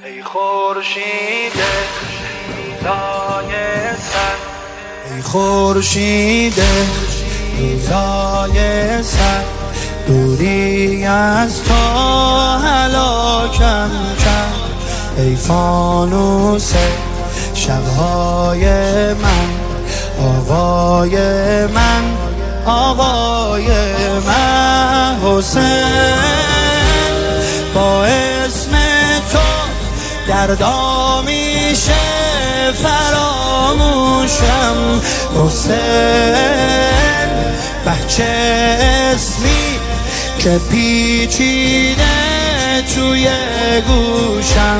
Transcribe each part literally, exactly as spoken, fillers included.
ای خورشید روزای سر، ای خورشید روزای سر، دوری از تو هلاکم کرد. ای فانوس شبهای من، آقای من، آقای من حسین. با اسم تو دردا میشه فراموشم حسین. بچه اسمی که پیچیده توی گوشم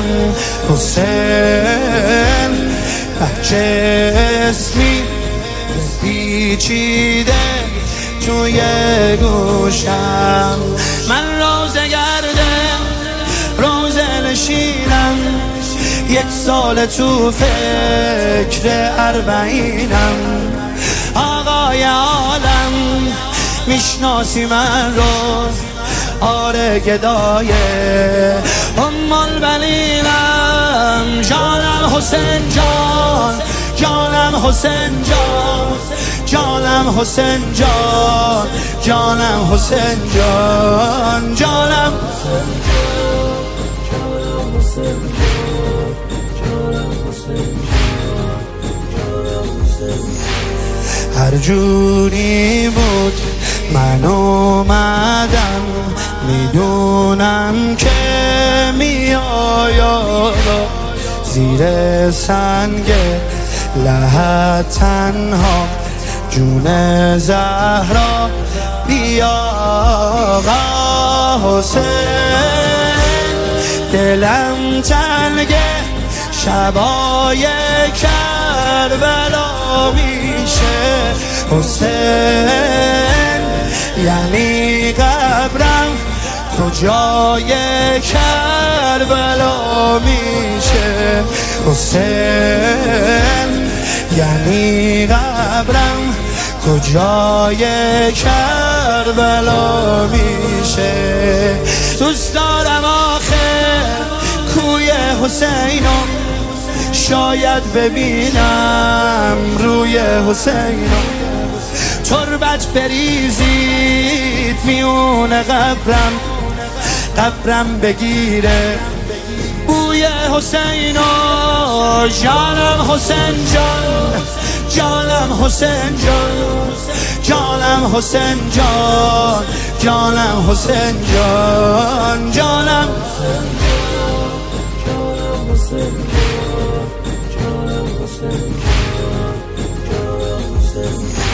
حسین. بچه اسمی پیچیده توی گوشم. من روزه گردم، روزه نشینم، یک سال تو فکر اربعینم. آقای عالم میشناسی من رو، آره گدای ام البنینم. جانم حسین جان، جانم حسین جان، جانم حسین جان، جانم حسین جان، جانم هر جوری بود من اومدم، میدونم که میآید زیر سنگ لحد تنها جون زهرا. بیا حسین، دلم تنگه شبای کربلا میشه حسین. یعنی قبرم کجای کربلا میشه حسین. یعنی قبرم کجای کربلا میشه. دوست دارم آخر کوی حسینو، شاید ببینم روی حسینو. تربت بریزید میون قبرم، قبرم بگیره بوی حسینو. جانم حسین جان، جانم حسین جان، جانم حسین جان، جانم حسین جان، جانم حسین جان، جانم حسین جان، جانم حسین جان.